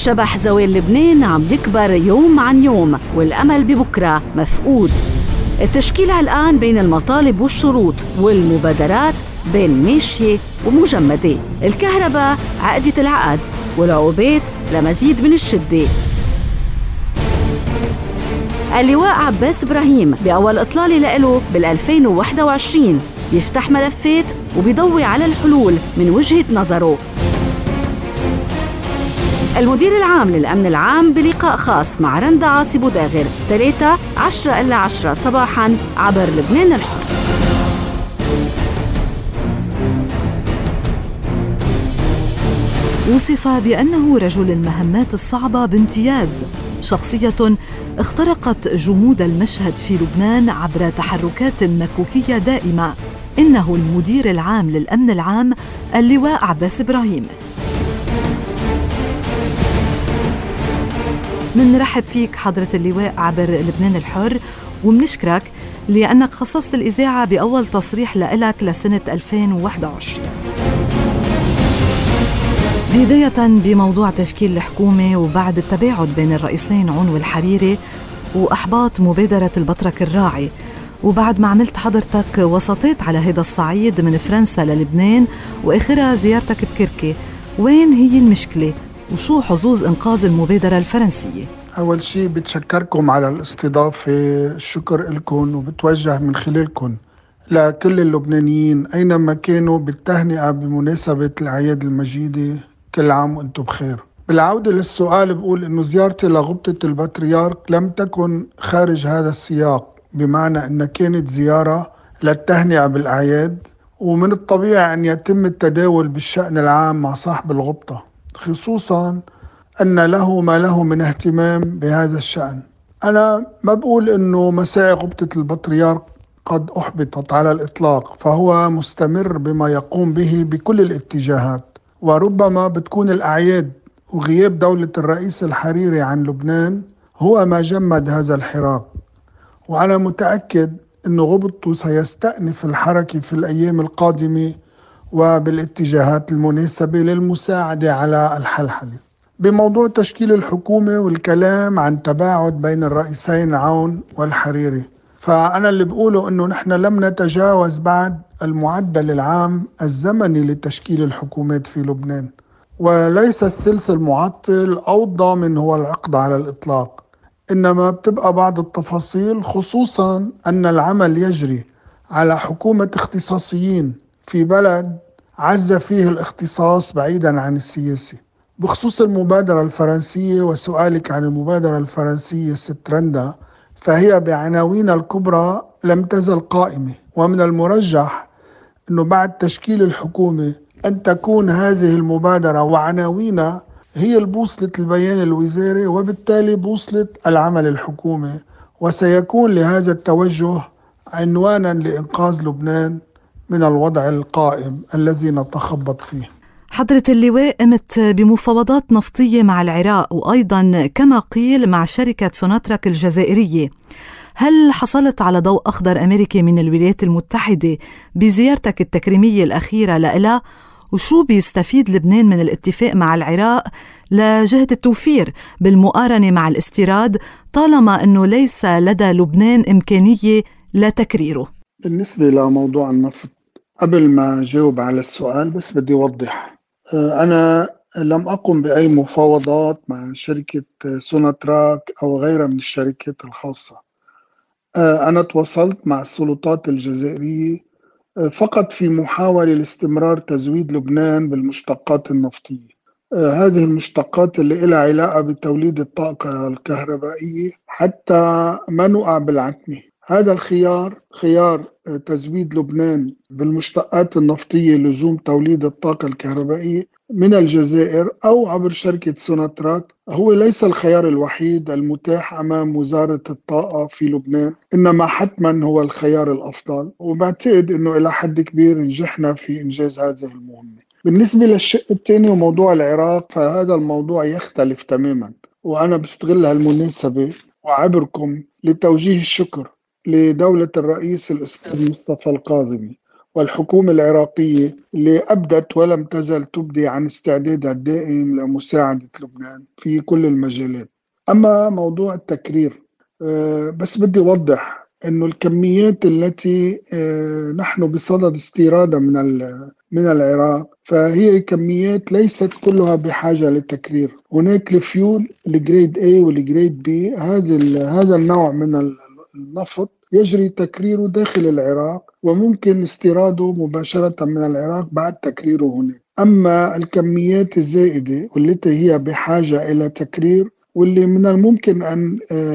شبح زوال لبنان عم يكبر يوم عن يوم والأمل ببكرة مفقود. التشكيلة الآن بين المطالب والشروط، والمبادرات بين ماشية ومجمدة. الكهرباء عقدة العقد والعقوبات لمزيد من الشدة. اللواء عباس إبراهيم بأول إطلالة له بال2021 بيفتح ملفات وبيضوي على الحلول من وجهة نظره. المدير العام للأمن العام بلقاء خاص مع رندا عاصي بوداغر 3:10 صباحاً عبر لبنان الحر. وصف بأنه رجل المهمات الصعبة بامتياز، شخصية اخترقت جمود المشهد في لبنان عبر تحركات مكوكية دائمة. إنه المدير العام للأمن العام اللواء عباس إبراهيم. منرحب فيك حضرة اللواء عبر لبنان الحر، ومنشكرك لأنك خصصت الإذاعة بأول تصريح لك لسنة 2021. بداية بموضوع تشكيل الحكومة وبعد التباعد بين الرئيسين عون والحريري وأحباط مبادرة البطرك الراعي، وبعد ما عملت حضرتك وسطيت على هذا الصعيد من فرنسا للبنان وآخرها زيارتك بكركي، وين هي المشكلة وشو حظوظ إنقاذ المبادرة الفرنسية؟ أول شيء بتشكركم على الاستضافة، الشكر لكم وبتوجه من خلالكم لكل اللبنانيين أينما كانوا بالتهنئة بمناسبة الأعياد المجيدة. كل عام وأنتم بخير. بالعودة للسؤال بقول إنه زيارتي لغبطة البطريرك لم تكن خارج هذا السياق، بمعنى أنها كانت زيارة للتهنئة بالأعياد، ومن الطبيعي أن يتم التداول بالشأن العام مع صاحب الغبطة، خصوصا أن له ما له من اهتمام بهذا الشأن. أنا ما بقول أنه مساعي غبطة البطريرك قد أحبطت على الإطلاق، فهو مستمر بما يقوم به بكل الاتجاهات، وربما بتكون الأعياد وغياب دولة الرئيس الحريري عن لبنان هو ما جمد هذا الحراك. وأنا متأكد أن غبطته سيستأنف الحركة في الأيام القادمة وبالاتجاهات المناسبة للمساعدة على الحلحلة. بموضوع تشكيل الحكومة والكلام عن تباعد بين الرئيسين عون والحريري، فأنا اللي بقوله أنه نحن لم نتجاوز بعد المعدل العام الزمني لتشكيل الحكومات في لبنان، وليس السلس المعطل أو الضامن هو العقد على الإطلاق، إنما بتبقى بعض التفاصيل، خصوصا أن العمل يجري على حكومة اختصاصيين في بلد عز فيه الاختصاص بعيدا عن السياسة. بخصوص المبادرة الفرنسية وسؤالك عن المبادرة الفرنسية ست رندا، فهي بعناوين الكبرى لم تزل قائمة، ومن المرجح أنه بعد تشكيل الحكومة أن تكون هذه المبادرة وعناوينها هي البوصلة البيان الوزاري، وبالتالي بوصلة العمل الحكومي، وسيكون لهذا التوجه عنوانا لإنقاذ لبنان من الوضع القائم الذي نتخبط فيه. حضرة اللواء قمت بمفاوضات نفطية مع العراق، وأيضا كما قيل مع شركة سوناتراك الجزائرية. هل حصلت على ضوء أخضر أمريكي من الولايات المتحدة بزيارتك التكريمية الأخيرة لإلها؟ وشو بيستفيد لبنان من الاتفاق مع العراق لجهة التوفير بالمقارنة مع الاستيراد، طالما أنه ليس لدى لبنان إمكانية لتكريره؟ بالنسبة لموضوع النفط، قبل ما جاوب على السؤال بس بدي أوضح، أنا لم أقم بأي مفاوضات مع شركة سوناتراك أو غيرها من الشركات الخاصة. أنا تواصلت مع السلطات الجزائرية فقط في محاولة لاستمرار تزويد لبنان بالمشتقات النفطية. هذه المشتقات اللي لها علاقة بتوليد الطاقة الكهربائية حتى ما نقع بالعتمة. هذا الخيار، خيار تزويد لبنان بالمشتقات النفطية لزوم توليد الطاقة الكهربائية من الجزائر أو عبر شركة سوناتراك، هو ليس الخيار الوحيد المتاح أمام وزارة الطاقة في لبنان، إنما حتما هو الخيار الأفضل، وبعتقد أنه إلى حد كبير نجحنا في إنجاز هذه المهمة. بالنسبة للشق الثاني وموضوع العراق، فهذا الموضوع يختلف تماما، وأنا بستغل هالمناسبة وعبركم لتوجيه الشكر لدولة الرئيس الأستاذ مصطفى الكاظمي والحكومة العراقية اللي أبدت ولم تزل تبدي عن استعدادها الدائم لمساعدة لبنان في كل المجالات. أما موضوع التكرير، بس بدي أوضح أنه الكميات التي نحن بصدد استيرادها من العراق، فهي كميات ليست كلها بحاجة للتكرير. هناك الفيول الجريد A والجريد B، هذا النوع من النفط يجري تكريره داخل العراق، وممكن استيراده مباشرة من العراق بعد تكريره هناك. أما الكميات الزائدة والتي هي بحاجة إلى تكرير واللي من الممكن أن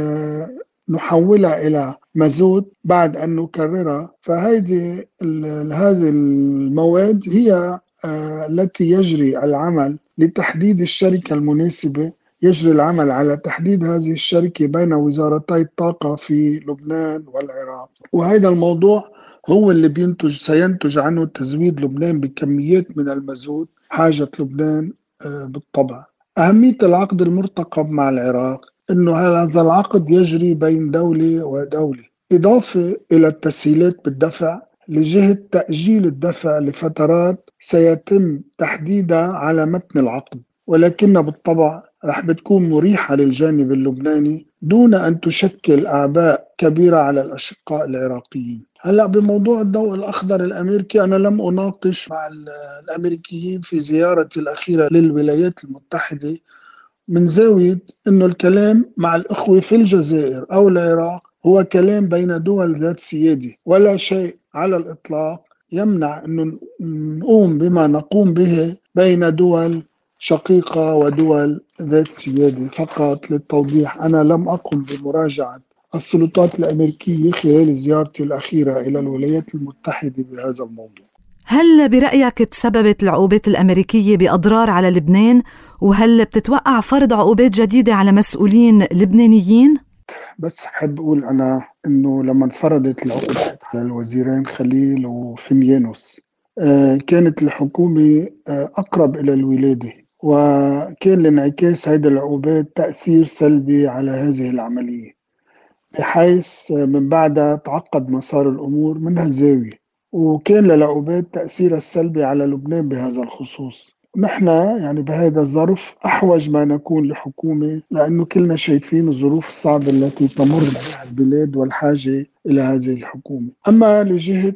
نحولها إلى مازوت بعد أن نكررها، فهذه هذه المواد هي التي يجري العمل لتحديد الشركة المناسبة. يجري العمل على تحديد هذه الشركة بين وزارتي الطاقة في لبنان والعراق، وهذا الموضوع هو اللي سينتج عنه تزويد لبنان بكميات من المازوت حاجة لبنان بالطبع. أهمية العقد المرتقب مع العراق أنه هذا العقد يجري بين دولة ودولة، إضافة إلى التسهيلات بالدفع لجهة تأجيل الدفع لفترات سيتم تحديدها على متن العقد، ولكن بالطبع رح بتكون مريحة للجانب اللبناني دون أن تشكل أعباء كبيرة على الأشقاء العراقيين. هلأ بموضوع الضوء الأخضر الأمريكي، أنا لم أناقش مع الأمريكيين في زيارتي الأخيرة للولايات المتحدة من زاوية أنه الكلام مع الأخوة في الجزائر أو العراق هو كلام بين دول ذات سيادة، ولا شيء على الإطلاق يمنع أنه نقوم بما نقوم به بين دول شقيقة ودول ذات سيادة. فقط للتوضيح، أنا لم أقم بمراجعة السلطات الأمريكية خلال زيارتي الأخيرة إلى الولايات المتحدة بهذا الموضوع. هل برأيك تسببت العقوبات الأمريكية بأضرار على لبنان؟ وهل بتتوقع فرض عقوبات جديدة على مسؤولين لبنانيين؟ بس حب أقول أنا أنه لما انفرضت العقوبات على الوزيرين خليل وفيميانوس كانت الحكومة أقرب إلى الولادة، وكان لانعكاس هذه العقوبات تأثير سلبي على هذه العملية، بحيث من بعدها تعقد مسار الأمور من هالزاوية، وكان للعقوبات تأثير السلبي على لبنان بهذا الخصوص. نحن يعني بهذا الظرف أحوج ما نكون لحكومة، لأنه كلنا شايفين الظروف الصعبة التي تمر بها البلاد والحاجة إلى هذه الحكومة. أما لجهة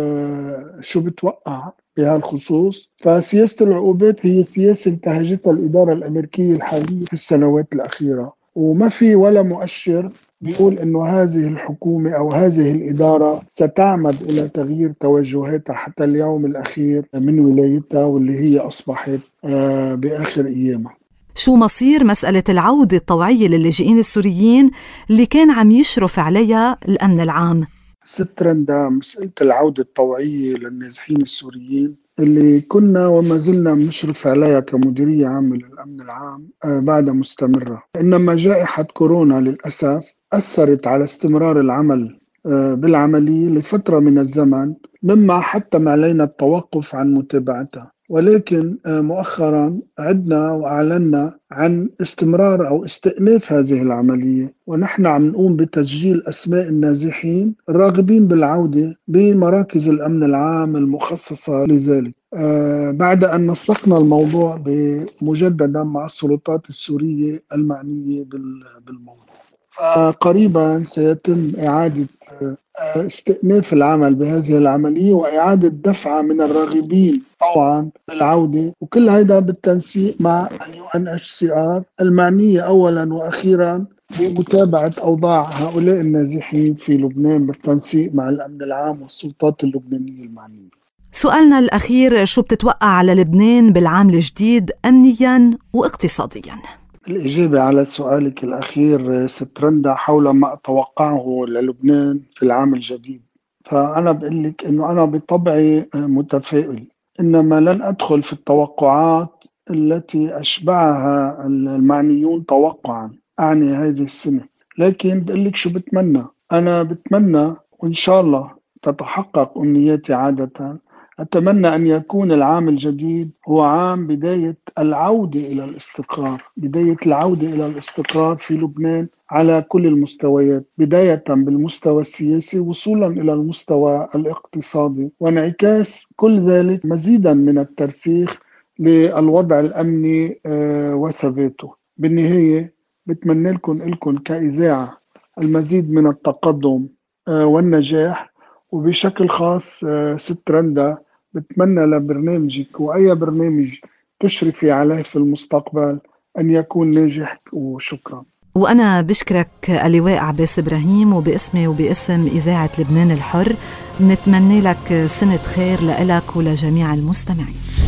شو بتوقع بهالخصوص، فسياسة العقوبات هي سياسة انتهجتها الإدارة الأمريكية الحالية في السنوات الأخيرة، وما في ولا مؤشر بيقول إنه هذه الحكومة أو هذه الإدارة ستعمد إلى تغيير توجهاتها حتى اليوم الأخير من ولايتها واللي هي أصبحت بآخر أيامها. شو مصير مسألة العودة الطوعية للاجئين السوريين اللي كان عم يشرف عليها الأمن العام؟ ست رندا، مسألة العودة الطوعية للنازحين السوريين اللي كنا وما زلنا نشرف عليها كمديرية عامة للأمن العام بعد مستمرة، إنما جائحة كورونا للأسف أثرت على استمرار العمل بالعملية لفترة من الزمن، مما حتم علينا التوقف عن متابعتها. ولكن مؤخرا عدنا وأعلنا عن استمرار أو استئناف هذه العملية، ونحن عم نقوم بتسجيل أسماء النازحين الراغبين بالعودة بمراكز الأمن العام المخصصة لذلك، بعد أن نسقنا الموضوع مجددا مع السلطات السورية المعنية بالموضوع. قريبا سيتم إعادة استئناف العمل بهذه العملية وإعادة دفعة من الراغبين طبعا بالعودة، وكل هذا بالتنسيق مع UNHCR المعنية أولا وأخيرا بمتابعة أوضاع هؤلاء النازحين في لبنان بالتنسيق مع الأمن العام والسلطات اللبنانية المعنية. سؤالنا الأخير، شو بتتوقع على لبنان بالعام الجديد أمنيا واقتصاديا؟ الإجابة على سؤالك الأخير ست رندا حول ما أتوقعه للبنان في العام الجديد، فأنا بقول لك إنه أنا بطبعي متفائل، إنما لن أدخل في التوقعات التي أشبعها المعنيون توقعا أعني هذه السنة، لكن بقول لك شو بتمنى. أنا بتمنى وإن شاء الله تتحقق أمنياتي عادة أتمنى أن يكون العام الجديد هو عام بداية العودة إلى الاستقرار، بداية العودة إلى الاستقرار في لبنان على كل المستويات، بداية بالمستوى السياسي وصولا إلى المستوى الاقتصادي، وانعكاس كل ذلك مزيدا من الترسيخ للوضع الأمني وثباته. بالنهاية بتمنى لكم كإذاعة المزيد من التقدم والنجاح، وبشكل خاص ست رندا بتمنى لبرنامجك وأي برنامج تشرفي عليه في المستقبل أن يكون ناجح، وشكرا. وأنا بشكرك اللواء عباس إبراهيم، وباسمي وباسم إذاعة لبنان الحر نتمنى لك سنة خير لإلك ولجميع المستمعين.